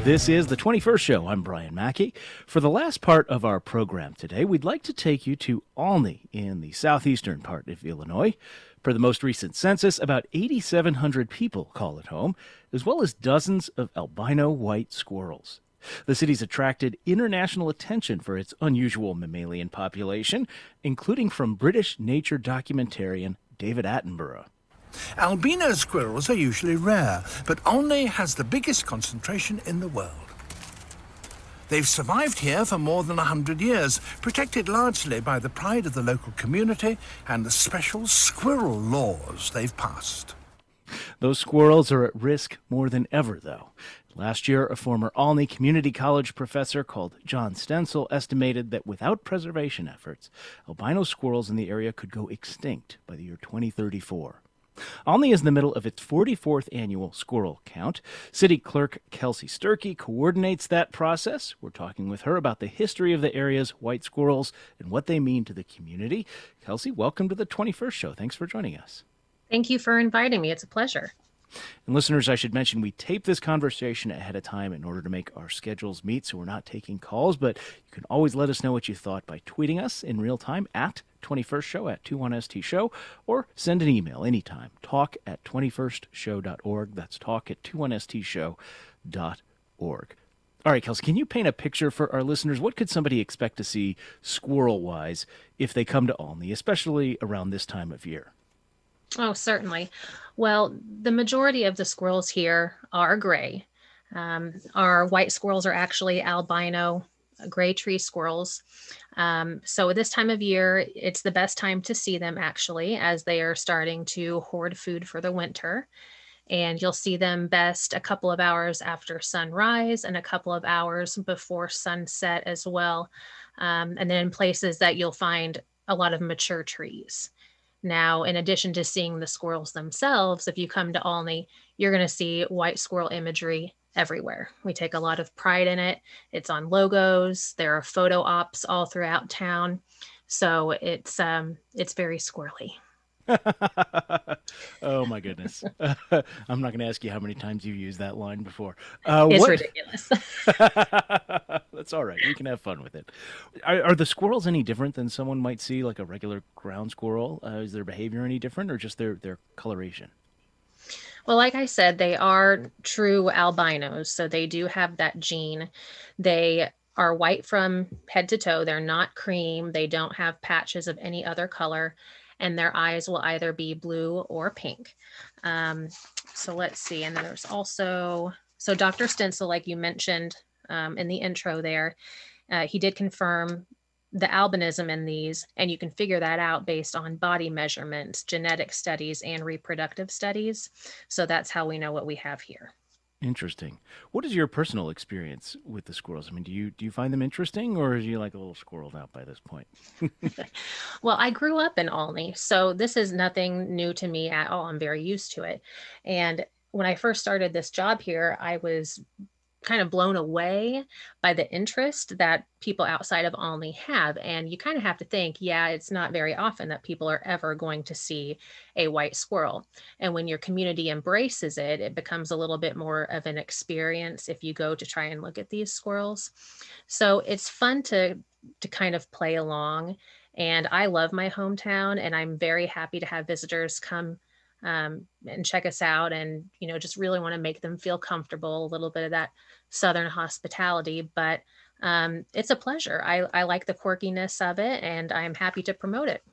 This is the 21st Show. I'm Brian Mackey. For the last part of our program today, we'd like to take you to Olney in the southeastern part of Illinois. Per the most recent census, about 8,700 people call it home, as well as dozens of albino white squirrels. The city's attracted international attention for its unusual mammalian population, including from British nature documentarian David Attenborough. Albino squirrels are usually rare, but Olney has the biggest concentration in the world. They've survived here for more than 100 years, protected largely by the pride of the local community and the special squirrel laws they've passed. Those squirrels are at risk more than ever, though. Last year, a former Olney Community College professor called John Stenzel estimated that without preservation efforts, albino squirrels in the area could go extinct by the year 2034. Olney is in the middle of its 44th annual squirrel count. City Clerk Kelsey Sturkey coordinates that process. We're talking with her about the history of the area's white squirrels and what they mean to the community. Kelsey, welcome to the 21st Show. Thanks for joining us. Thank you for inviting me. It's a pleasure. And listeners, I should mention we tape this conversation ahead of time in order to make our schedules meet, so we're not taking calls, but you can always let us know what you thought by tweeting us in real time at 21st Show, at 21ST Show, or send an email anytime, talk@21stshow.org. That's talk@21stshow.org. All right, Kelsey, can you paint a picture for our listeners? What could somebody expect to see squirrel-wise if they come to Olney, especially around this time of year? Oh, certainly. Well, the majority of the squirrels here are gray. Our white squirrels are actually albino gray tree squirrels. So this time of year, it's the best time to see them actually, as they are starting to hoard food for the winter. And you'll see them best a couple of hours after sunrise and a couple of hours before sunset as well. And then in places that you'll find a lot of mature trees. Now, in addition to seeing the squirrels themselves, if you come to Olney, you're going to see white squirrel imagery everywhere. We take a lot of pride in it. It's on logos. There are photo ops all throughout town. So it's very squirrely. Oh, my goodness. I'm not going to ask you how many times you've used that line before. It's ridiculous. That's all right. We can have fun with it. Are the squirrels any different than someone might see, like a regular ground squirrel? Is their behavior any different, or just their coloration? Well, like I said, they are true albinos. So they do have that gene. They are white from head to toe. They're not cream. They don't have patches of any other color. And their eyes will either be blue or pink. So let's see. And then there's also, so Dr. Stenzel, like you mentioned in the intro there, he did confirm the albinism in these, and you can figure that out based on body measurements, genetic studies, and reproductive studies. So that's how we know what we have here. Interesting. What is your personal experience with the squirrels? I mean, do you find them interesting, or are you like a little squirreled out by this point? Well, I grew up in Olney, so this is nothing new to me at all. I'm very used to it. And when I first started this job here, I was kind of blown away by the interest that people outside of Olney have. And you kind of have to think, yeah, it's not very often that people are ever going to see a white squirrel. And when your community embraces it, it becomes a little bit more of an experience if you go to try and look at these squirrels. So it's fun to kind of play along. And I love my hometown, and I'm very happy to have visitors come and check us out, and, you know, just really want to make them feel comfortable, a little bit of that Southern hospitality, but it's a pleasure. I like the quirkiness of it, and I'm happy to promote it.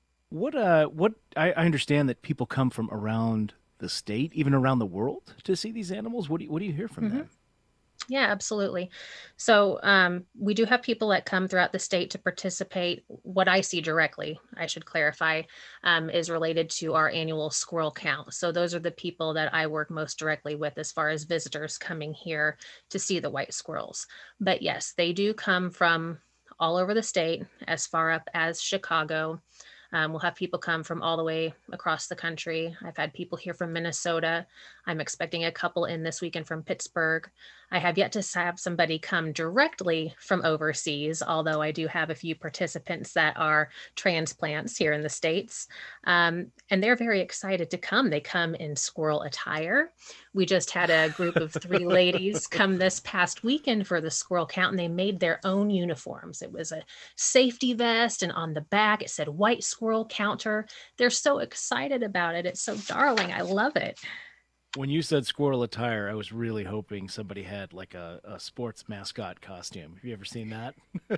I understand that people come from around the state, even around the world, to see these animals. What do you hear from them? Yeah, absolutely. So we do have people that come throughout the state to participate. What I see directly, I should clarify, is related to our annual squirrel count. So those are the people that I work most directly with as far as visitors coming here to see the white squirrels. But yes, they do come from all over the state, as far up as Chicago. We'll have people come from all the way across the country. I've had people here from Minnesota. I'm expecting a couple in this weekend from Pittsburgh. I have yet to have somebody come directly from overseas, although I do have a few participants that are transplants here in the States. And they're very excited to come. They come in squirrel attire. We just had a group of 3 ladies come this past weekend for the squirrel count, and they made their own uniforms. It was a safety vest, and on the back it said White Squirrel Counter. They're so excited about it. It's so darling. I love it. When you said squirrel attire, I was really hoping somebody had like a sports mascot costume. Have you ever seen that?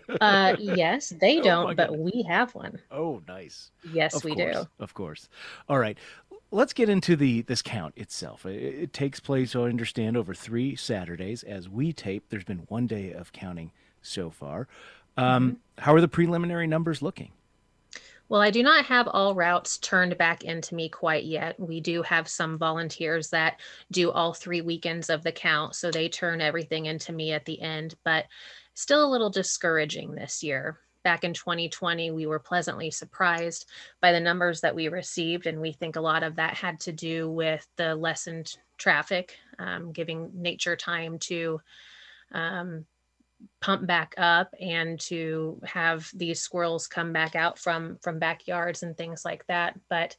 Yes, they Oh don't, my but goodness. we have one. Oh, nice. Yes, Of we course, do. of course. All right, let's get into this count itself. It takes place, I understand, over 3 Saturdays. As we tape, there's been 1 day of counting so far. Mhm. How are the preliminary numbers looking? Well, I do not have all routes turned back into me quite yet. We do have some volunteers that do all 3 weekends of the count, so they turn everything into me at the end, but still a little discouraging this year. Back in 2020, we were pleasantly surprised by the numbers that we received, and we think a lot of that had to do with the lessened traffic, giving nature time to um, pump back up and to have these squirrels come back out from backyards and things like that. But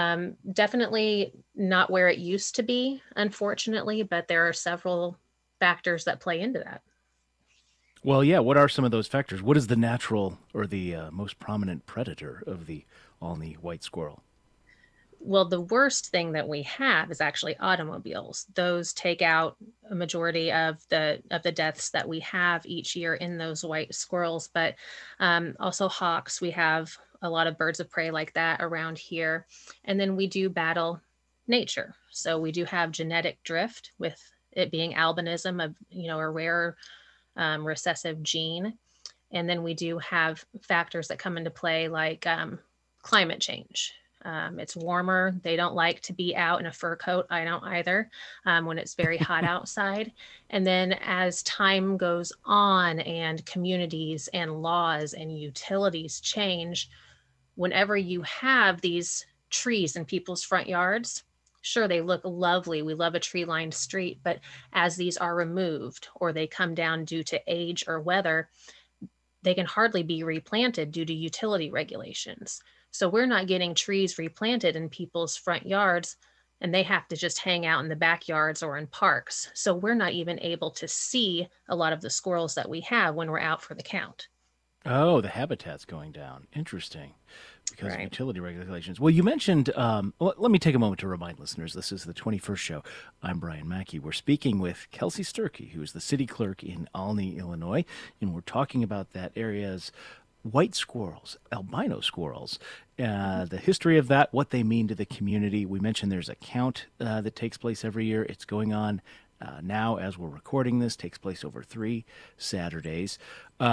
definitely not where it used to be, unfortunately, but there are several factors that play into that. Well, yeah. What are some of those factors? What is the natural or the most prominent predator of the Alney white squirrel? Well, the worst thing that we have is actually automobiles. Those take out a majority of the deaths that we have each year in those white squirrels, but also hawks. We have a lot of birds of prey like that around here, and then we do battle nature. So we do have genetic drift with it being albinism, a rare recessive gene, and then we do have factors that come into play like climate change. It's warmer. They don't like to be out in a fur coat. I don't either, when it's very hot outside. And then as time goes on and communities and laws and utilities change, whenever you have these trees in people's front yards, sure, they look lovely. We love a tree lined street. But as these are removed or they come down due to age or weather, they can hardly be replanted due to utility regulations. So we're not getting trees replanted in people's front yards, and they have to just hang out in the backyards or in parks. So we're not even able to see a lot of the squirrels that we have when we're out for the count. Oh, the habitat's going down. Interesting. Because of Right. utility regulations. Well, you mentioned, let me take a moment to remind listeners this is the 21st show. I'm Brian Mackey. We're speaking with Kelsey Sturkey, who is the city clerk in Alney, Illinois, and we're talking about that area's white squirrels, albino squirrels, the history of that, what they mean to the community. We mentioned there's a count that takes place every year. It's going on now as we're recording this, takes place over 3 Saturdays.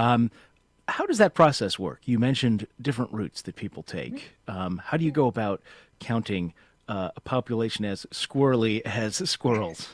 How does that process work? You mentioned different routes that people take. How do you go about counting a population as squirrely as squirrels?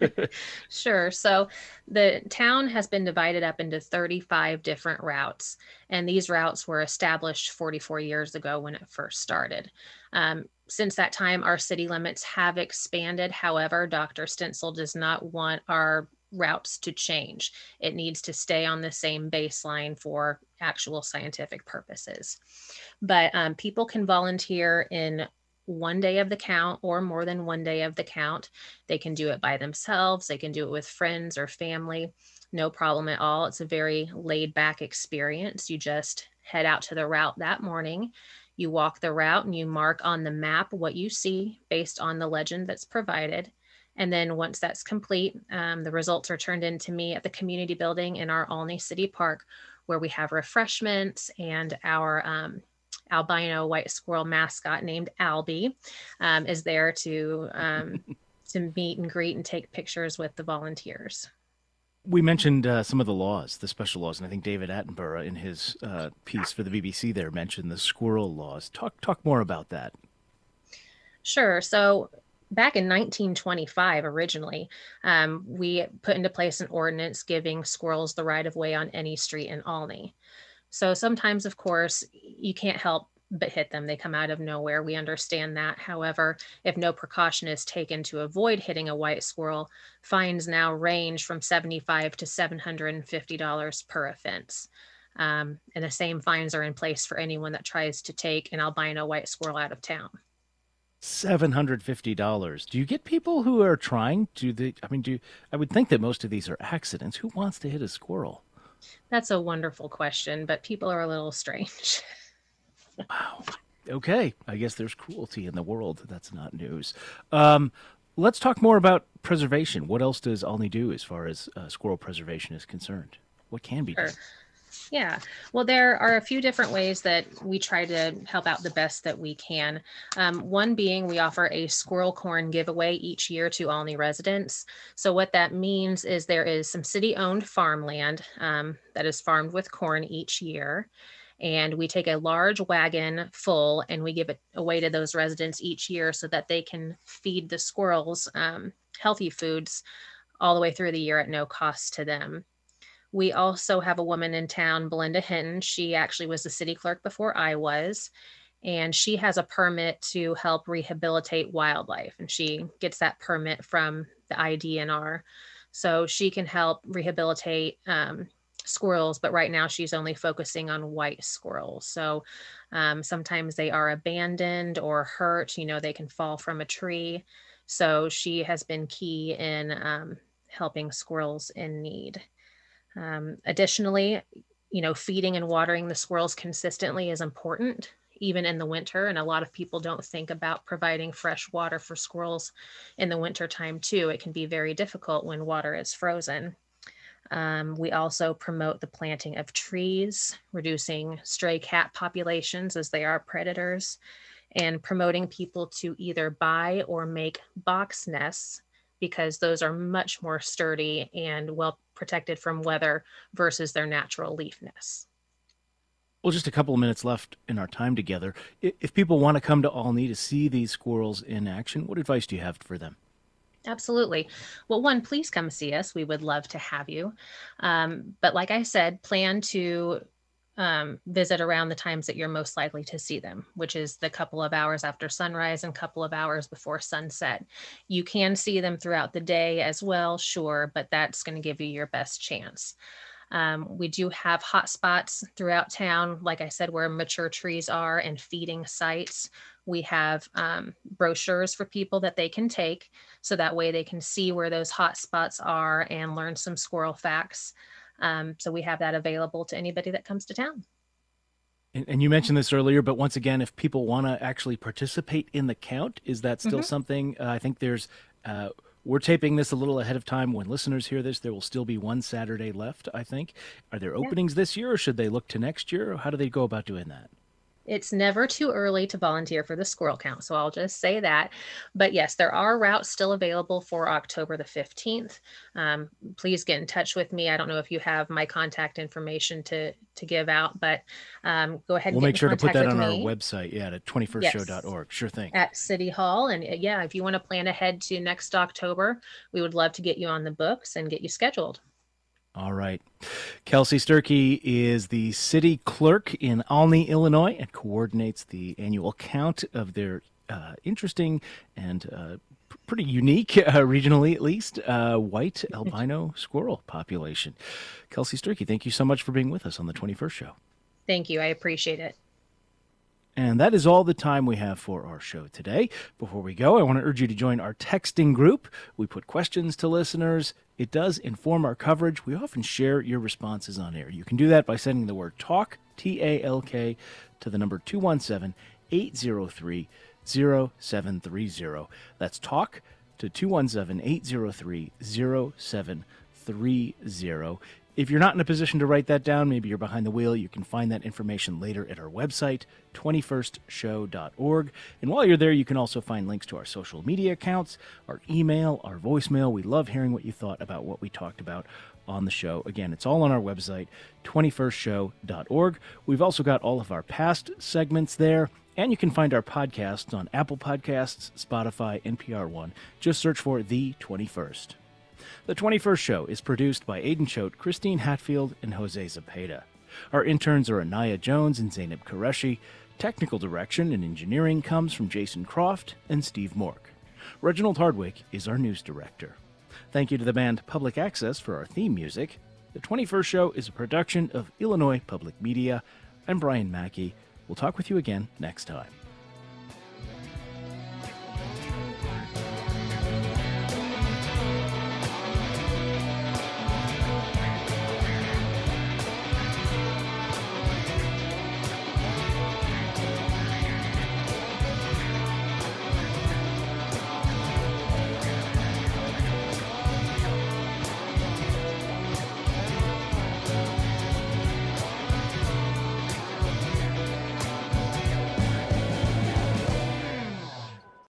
Sure. So the town has been divided up into 35 different routes, and these routes were established 44 years ago when it first started. Since that time, our city limits have expanded. However, Dr. Stencil does not want our routes to change. It needs to stay on the same baseline for actual scientific purposes. But people can volunteer in 1 day of the count or more than 1 day of the count. They can do it by themselves. They can do it with friends or family. No problem at all. It's a very laid back experience. You just head out to the route that morning. You walk the route and you mark on the map what you see based on the legend that's provided. And then once that's complete, the results are turned in to me at the community building in our Alney City Park, where we have refreshments, and our albino white squirrel mascot named Albie is there to meet and greet and take pictures with the volunteers. We mentioned some of the laws, the special laws, and I think David Attenborough in his piece for the BBC there mentioned the squirrel laws. Talk more about that. Sure. So back in 1925, originally, we put into place an ordinance giving squirrels the right of way on any street in Alney. So sometimes, of course, you can't help but hit them. They come out of nowhere. We understand that. However, if no precaution is taken to avoid hitting a white squirrel, fines now range from $75 to $750 per offense. And the same fines are in place for anyone that tries to take an albino white squirrel out of town. $750. Do you get people who are trying to I would think that most of these are accidents. Who wants to hit a squirrel? That's a wonderful question, but people are a little strange. Wow. Okay. I guess there's cruelty in the world. That's not news. Let's talk more about preservation. What else does Olney do as far as squirrel preservation is concerned? What can be done? Yeah, well, there are a few different ways that we try to help out the best that we can. One being we offer a squirrel corn giveaway each year to Olney residents. So what that means is there is some city-owned farmland that is farmed with corn each year. And we take a large wagon full and we give it away to those residents each year so that they can feed the squirrels healthy foods all the way through the year at no cost to them. We also have a woman in town, Belinda Hinton. She actually was the city clerk before I was, and she has a permit to help rehabilitate wildlife, and she gets that permit from the IDNR. So she can help rehabilitate squirrels, but right now she's only focusing on white squirrels. So sometimes they are abandoned or hurt, they can fall from a tree. So she has been key in helping squirrels in need. Additionally, feeding and watering the squirrels consistently is important, even in the winter. And a lot of people don't think about providing fresh water for squirrels in the winter time too. It can be very difficult when water is frozen. We also promote the planting of trees, reducing stray cat populations as they are predators, and promoting people to either buy or make box nests, because those are much more sturdy and well protected from weather versus their natural leaf nests. Well, just a couple of minutes left in our time together. If people want to come to Olney to see these squirrels in action, what advice do you have for them? Absolutely. Well, one, please come see us. We would love to have you. But like I said, plan to visit around the times that you're most likely to see them, which is the couple of hours after sunrise and couple of hours before sunset. You can see them throughout the day as well, sure, but that's going to give you your best chance. We do have hot spots throughout town, like I said, where mature trees are and feeding sites. We have brochures for people that they can take, so that way they can see where those hot spots are and learn some squirrel facts. So we have that available to anybody that comes to town. And you mentioned this earlier, but once again, if people want to actually participate in the count, is that still something? I think there's, we're taping this a little ahead of time. When listeners hear this, there will still be one Saturday left, I think. Are there openings this year, or should they look to next year? Or how do they go about doing that? It's never too early to volunteer for the squirrel count, so I'll just say that. But yes, there are routes still available for October the 15th. Please get in touch with me. I don't know if you have my contact information to give out, but go ahead and we'll get make sure to put that on our me. website, at 21stshow.org. Sure thing. At City Hall. And yeah, if you want to plan ahead to next October, we would love to get you on the books and get you scheduled. All right. Kelsey Sturkey is the city clerk in Olney, Illinois, and coordinates the annual count of their interesting and pretty unique, regionally at least, white albino squirrel population. Kelsey Sturkey, thank you so much for being with us on the 21st Show. Thank you. I appreciate it. And that is all the time we have for our show today. Before we go, I want to urge you to join our texting group. We put questions to listeners. It does inform our coverage. We often share your responses on air. You can do that by sending the word TALK, T-A-L-K, to the number 217-803-0730. That's TALK to 217-803-0730. If you're not in a position to write that down, maybe you're behind the wheel, you can find that information later at our website, 21stshow.org. And while you're there, you can also find links to our social media accounts, our email, our voicemail. We love hearing what you thought about what we talked about on the show. Again, it's all on our website, 21stshow.org. We've also got all of our past segments there, and you can find our podcasts on Apple Podcasts, Spotify, NPR One. Just search for The 21st. The 21st Show is produced by Aidan Choate, Christine Hatfield, and Jose Zepeda. Our interns are Anaya Jones and Zainab Qureshi. Technical direction and engineering comes from Jason Croft and Steve Mork. Reginald Hardwick is our news director. Thank you to the band Public Access for our theme music. The 21st Show is a production of Illinois Public Media. I'm Brian Mackey. We'll talk with you again next time.